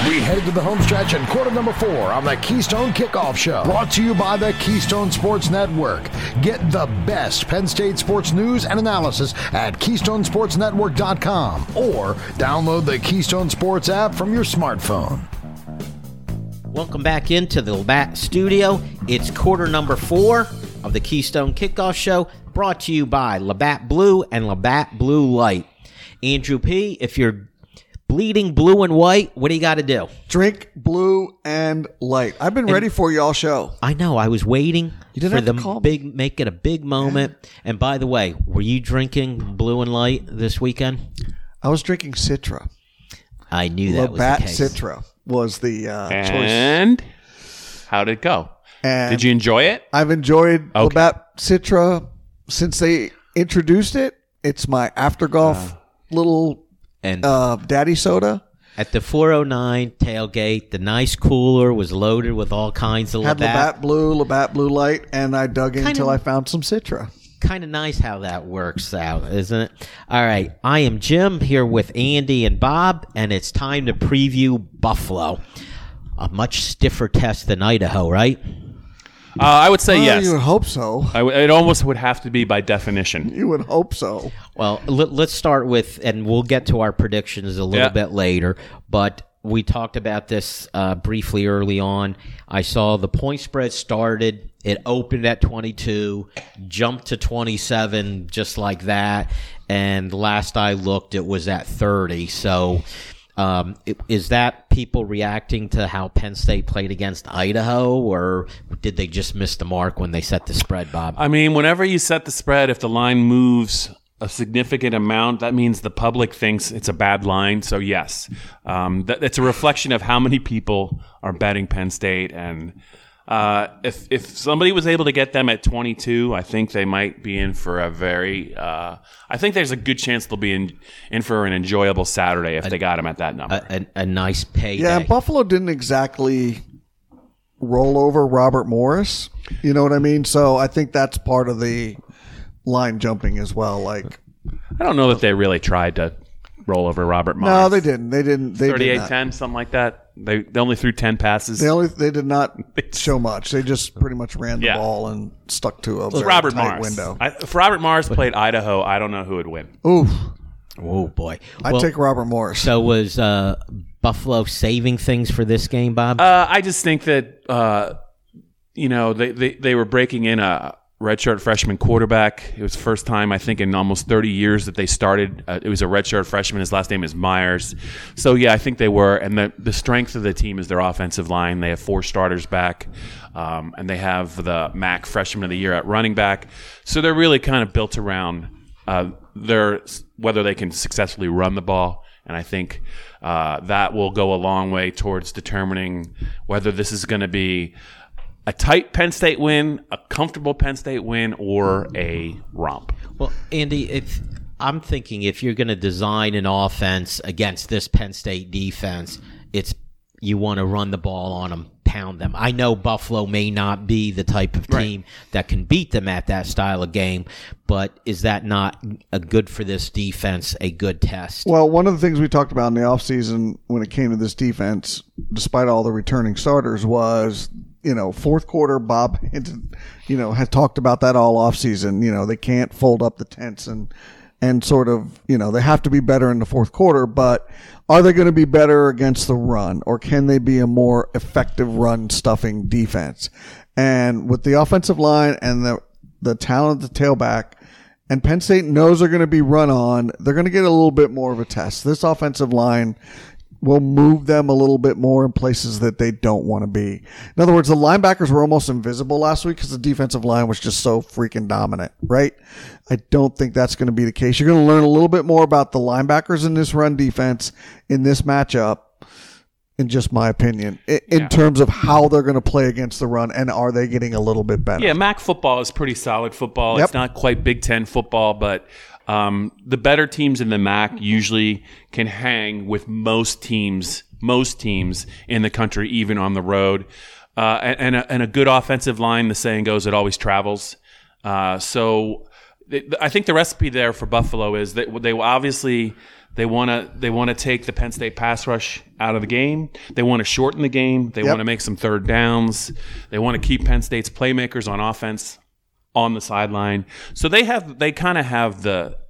We head to the home stretch in quarter number 4 on the Keystone Kickoff Show. Brought to you by the Keystone Sports Network. Get the best Penn State sports news and analysis at KeystoneSportsNetwork.com or download the Keystone Sports app from your smartphone. Welcome back into the Labatt Studio. It's quarter number 4 of the Keystone Kickoff Show, brought to you by Labatt Blue and Labatt Blue Light. Andrew P., if you're bleeding blue and white, what do you got to do? Drink blue and light. I've been ready for you all show. I know. I was waiting for the big, make it a big moment. Yeah. And by the way, were you drinking blue and light this weekend? I was drinking Citra. I knew that Labatt was the case. Citra was the choice. And how did it go? And did you enjoy it? I've enjoyed Labatt Citra since they introduced it. It's my after golf little daddy soda. At the 409 tailgate, the nice cooler was loaded with all kinds of Had Labatt Blue Light, and I dug in until I found some Citra. Kind of nice how that works out, isn't it? All right, I am Jim here with Andy and Bob, and it's time to preview Buffalo. A much stiffer test than Idaho, right? I would say yes. You would hope so. It almost would have to be by definition. You would hope so. Well, let's start with, and we'll get to our predictions a little bit later, but we talked about this briefly early on. I saw the point spread started. It opened at 22, jumped to 27 just like that, and last I looked, it was at 30. So is that people reacting to how Penn State played against Idaho, or did they just miss the mark when they set the spread, Bob? I mean, whenever you set the spread, if the line moves a significant amount, that means the public thinks it's a bad line. So yes, it's a reflection of how many people are betting Penn State. And if somebody was able to get them at 22, I think they might be in for a very. I think there's a good chance they'll be in for an enjoyable Saturday if they got them at that number. A nice payday. Yeah, Buffalo didn't exactly roll over Robert Morris. You know what I mean? So I think that's part of the line jumping as well. Like, I don't know that they really tried to roll over Robert Morris. No, they didn't. They 38-10, something like that. They only threw 10 passes. They did not show much. They just pretty much ran the ball and stuck to a very Robert tight Morris window. If Robert Morris played Idaho, I don't know who would win. Oof. Oh, boy. I'd take Robert Morris. So was Buffalo saving things for this game, Bob? I just think that, they were breaking in a redshirt freshman quarterback. It was the first time, I think, in almost 30 years that they started. It was a redshirt freshman. His last name is Myers. So, yeah, I think they were. And the strength of the team is their offensive line. They have 4 starters back, and they have the MAC freshman of the year at running back. So they're really kind of built around whether they can successfully run the ball. And I think that will go a long way towards determining whether this is going to be a tight Penn State win, a comfortable Penn State win, or a romp. Well, Andy, I'm thinking if you're going to design an offense against this Penn State defense, you want to run the ball on them, pound them. I know Buffalo may not be the type of team that can beat them at that style of game, but is that not a good for this defense, a good test? Well, one of the things we talked about in the offseason when it came to this defense, despite all the returning starters, was fourth quarter, Bob Hinton, had talked about that all offseason. They can't fold up the tents and sort of, they have to be better in the fourth quarter, but are they going to be better against the run, or can they be a more effective run stuffing defense? And with the offensive line and the talent at the tailback, and Penn State knows they're going to be run on, they're going to get a little bit more of a test. This offensive line will move them a little bit more in places that they don't want to be. In other words, the linebackers were almost invisible last week because the defensive line was just so freaking dominant, right? I don't think that's going to be the case. You're going to learn a little bit more about the linebackers in this run defense in this matchup, in just my opinion, in terms of how they're going to play against the run, and are they getting a little bit better? Yeah, MAC football is pretty solid football. Yep. It's not quite Big Ten football, but the better teams in the MAC usually can hang with most teams in the country, even on the road. And a good offensive line, the saying goes, it always travels. So I think the recipe there for Buffalo is that they They want to take the Penn State pass rush out of the game. They want to shorten the game. They want to make some third downs. They want to keep Penn State's playmakers on offense on the sideline. So they kind of have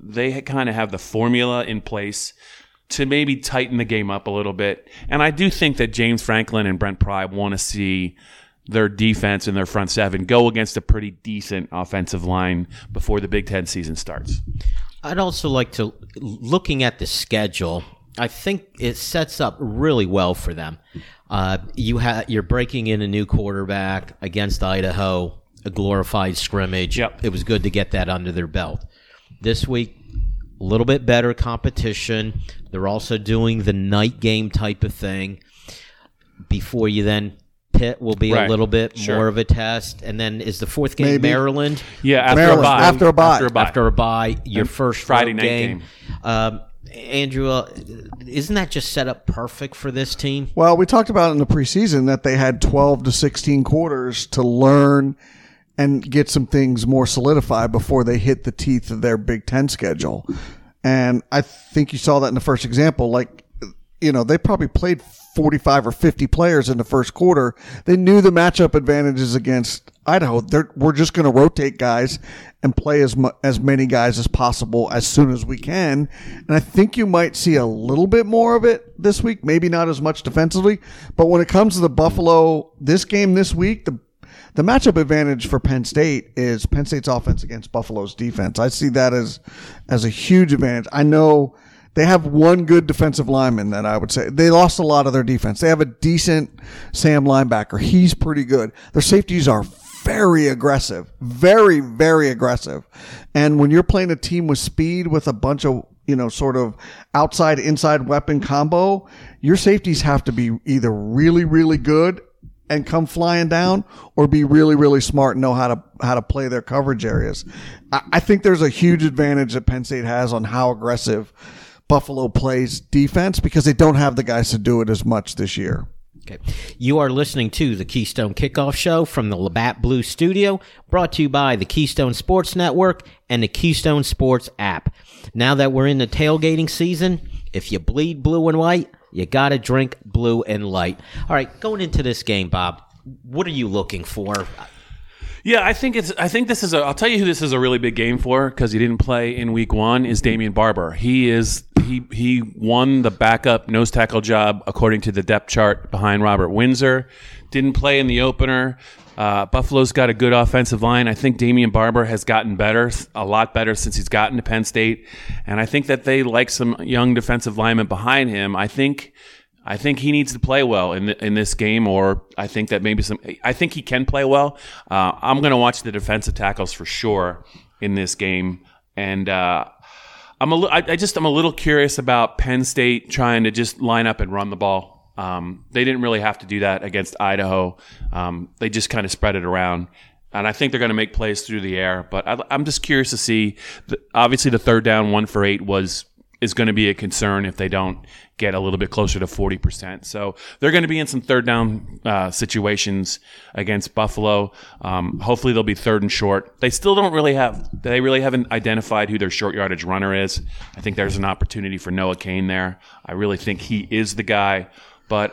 the formula in place to maybe tighten the game up a little bit. And I do think that James Franklin and Brent Pry want to see their defense and their front seven go against a pretty decent offensive line before the Big Ten season starts. I'd also like to, looking at the schedule, I think it sets up really well for them. You're breaking in a new quarterback against Idaho, a glorified scrimmage. Yep. It was good to get that under their belt. This week, a little bit better competition. They're also doing the night game type of thing before you then Pitt will be a little bit more of a test. And then is the fourth game Maybe. Maryland? Yeah, After a bye. After a bye, your first Friday road night game. Andrew, isn't that just set up perfect for this team? Well, we talked about in the preseason that they had 12 to 16 quarters to learn and get some things more solidified before they hit the teeth of their Big Ten schedule. And I think you saw that in the first example. Like, they probably played 45 or 50 players in the first quarter. They knew the matchup advantages against Idaho. We're just going to rotate guys and play as many guys as possible as soon as we can. And I think you might see a little bit more of it this week, maybe not as much defensively. But when it comes to the Buffalo, this game this week, the matchup advantage for Penn State is Penn State's offense against Buffalo's defense. I see that as a huge advantage. I know they have one good defensive lineman that I would say. They lost a lot of their defense. They have a decent Sam linebacker. He's pretty good. Their safeties are very aggressive, very, very aggressive. And when you're playing a team with speed with a bunch of, sort of outside, inside weapon combo, your safeties have to be either really, really good and come flying down, or be really, really smart and know how to play their coverage areas. I think there's a huge advantage that Penn State has on how aggressive Buffalo plays defense because they don't have the guys to do it as much this year. Okay. You are listening to the Keystone Kickoff Show from the Labatt Blue Studio, brought to you by the Keystone Sports Network and the Keystone Sports app. Now that we're in the tailgating season, if you bleed blue and white, you got to drink blue and light. All right, going into this game, Bob, what are you looking for? Yeah, I'll tell you who this is a really big game for, because he didn't play in week one, is Damian Barber. He won the backup nose tackle job according to the depth chart behind Robert Windsor. Didn't play in the opener. Buffalo's got a good offensive line. I think Damian Barber has gotten better, a lot better since he's gotten to Penn State. And I think that they like some young defensive linemen behind him. I think he needs to play well in this game, or I think that I think he can play well. I'm going to watch the defensive tackles for sure in this game. And I'm a little curious about Penn State trying to just line up and run the ball. They didn't really have to do that against Idaho. They just kind of spread it around. And I think they're going to make plays through the air. But I'm just curious to see. Obviously, the third down 1 for 8 is going to be a concern if they don't get a little bit closer to 40%. So they're going to be in some third down situations against Buffalo. Hopefully they'll be third and short. They really haven't identified who their short yardage runner is. I think there's an opportunity for Noah Cain there. I really think he is the guy. But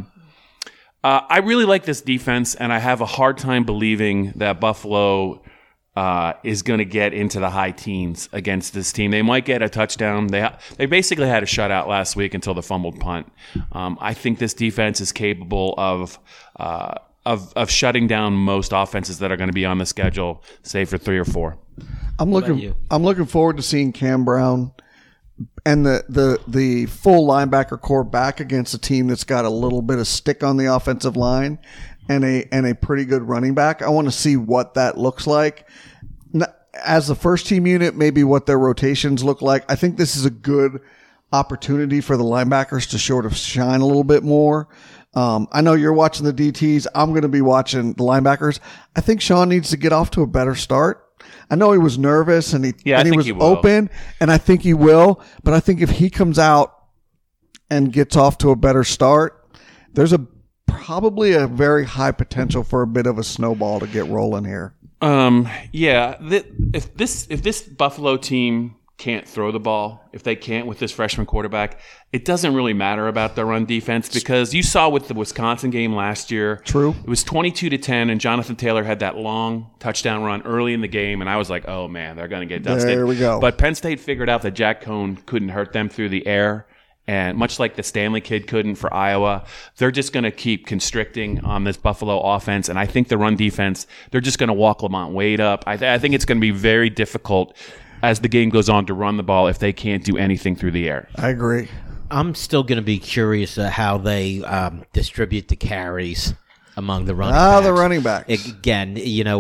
I really like this defense, and I have a hard time believing that Buffalo is going to get into the high teens against this team. They might get a touchdown. They basically had a shutout last week until the fumbled punt. I think this defense is capable of shutting down most offenses that are going to be on the schedule, save for 3 or 4. I'm looking forward to seeing Cam Brown and the full linebacker core back against a team that's got a little bit of stick on the offensive line and a pretty good running back. I want to see what that looks like. As the first team unit, maybe what their rotations look like. I think this is a good opportunity for the linebackers to sort of shine a little bit more. I know you're watching the DTs. I'm going to be watching the linebackers. I think Sean needs to get off to a better start. I know he was nervous and he was open, and I think he will. But I think if he comes out and gets off to a better start, there's probably a very high potential for a bit of a snowball to get rolling here. If this Buffalo team can't throw the ball, if they can't with this freshman quarterback, it doesn't really matter about their run defense, because you saw with the Wisconsin game last year. True. It was 22-10, and Jonathan Taylor had that long touchdown run early in the game, and I was like, oh, man, they're going to get dusted. There we go. But Penn State figured out that Jack Cohn couldn't hurt them through the air. And much like the Stanley kid couldn't for Iowa, they're just going to keep constricting on this Buffalo offense. And I think the run defense, they're just going to walk Lamont Wade up. I think it's going to be very difficult as the game goes on to run the ball if they can't do anything through the air. I agree. I'm still going to be curious how they distribute the carries among the running backs. The running backs. Again,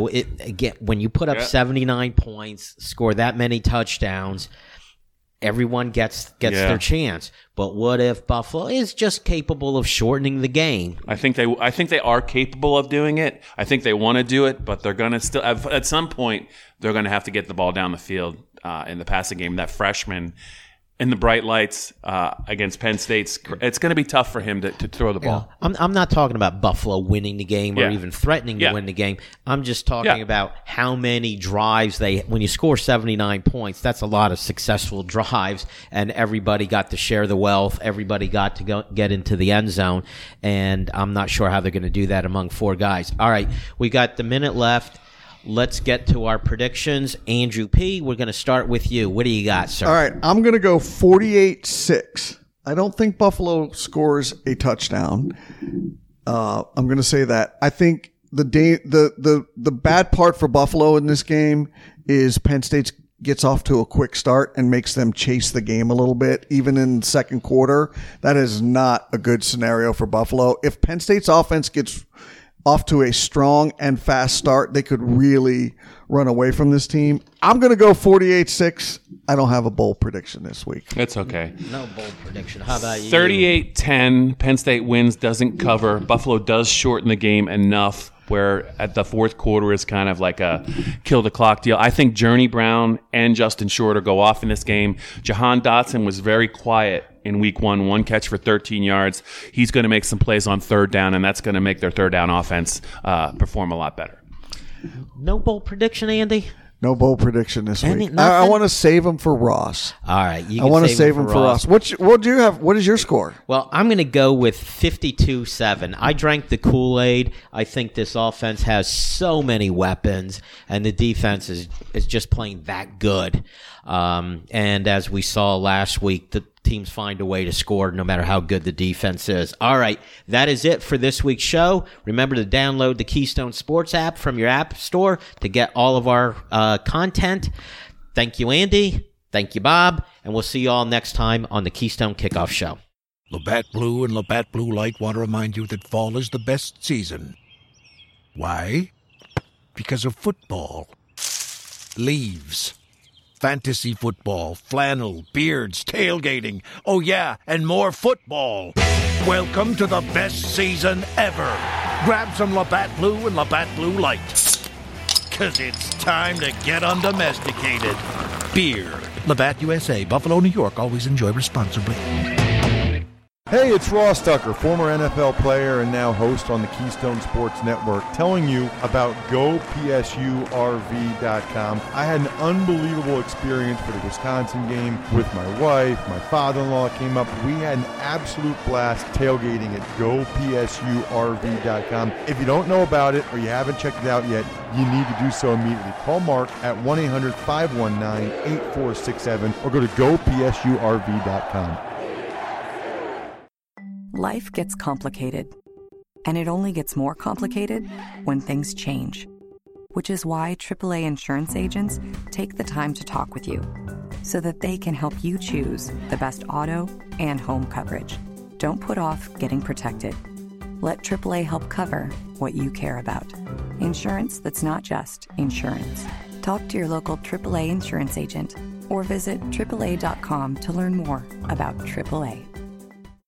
when you put up 79 points, score that many touchdowns, everyone gets their chance. But what if Buffalo is just capable of shortening the game? I think they are capable of doing it. I think they want to do it, but they're going to still at some point they're going to have to get the ball down the field in the passing game. That freshman in the bright lights against Penn State, it's going to be tough for him to throw the ball. I'm not talking about Buffalo winning the game or even threatening to win the game. I'm just talking about how many drives when you score 79 points, that's a lot of successful drives, and everybody got to share the wealth. Everybody got to get into the end zone, and I'm not sure how they're going to do that among four guys. All right, we got the minute left. Let's get to our predictions. Andrew P., we're going to start with you. What do you got, sir? All right, I'm going to go 48-6. I don't think Buffalo scores a touchdown. I'm going to say that. I think the bad part for Buffalo in this game is Penn State gets off to a quick start and makes them chase the game a little bit, even in the second quarter. That is not a good scenario for Buffalo. If Penn State's offense gets off to a strong and fast start, they could really run away from this team. I'm going to go 48-6. I don't have a bold prediction this week. It's okay. No bold prediction. How about you? 38-10. Penn State wins, doesn't cover. Buffalo does shorten the game enough where at the fourth quarter is kind of like a kill the clock deal. I think Journey Brown and Justin Shorter go off in this game. Jahan Dotson was very quiet in week one catch for 13 yards. He's going to make some plays on third down, and that's going to make their third down offense perform a lot better. No bold prediction, Andy? No bold prediction this week. I want to save them for Ross. All right. I want to save them for Ross. What do you have? What is your score? Well, I'm going to go with 52-7. I drank the Kool-Aid. I think this offense has so many weapons, and the defense is just playing that good. And as we saw last week, the teams find a way to score no matter how good the defense is. All right, that is it for this week's show. Remember to download the Keystone Sports app from your app store to get all of our content. Thank you, Andy. Thank you, Bob. And we'll see you all next time on the Keystone Kickoff Show. Labatt Blue and Labatt Blue Light want to remind you that fall is the best season. Why? Because of football. Leaves. Fantasy football, flannel, beards, tailgating. Oh, yeah, and more football. Welcome to the best season ever. Grab some Labatt Blue and Labatt Blue Light. Because it's time to get undomesticated. Beer. Labatt USA, Buffalo, New York. Always enjoy responsibly. Hey, it's Ross Tucker, former NFL player and now host on the Keystone Sports Network, telling you about GoPSURV.com. I had an unbelievable experience for the Wisconsin game with my wife. My father-in-law came up. We had an absolute blast tailgating at GoPSURV.com. If you don't know about it or you haven't checked it out yet, you need to do so immediately. Call Mark at 1-800-519-8467 or go to GoPSURV.com. Life gets complicated, and it only gets more complicated when things change, which is why AAA insurance agents take the time to talk with you so that they can help you choose the best auto and home coverage. Don't put off getting protected. Let AAA help cover what you care about. Insurance that's not just insurance. Talk to your local AAA insurance agent or visit AAA.com to learn more about AAA.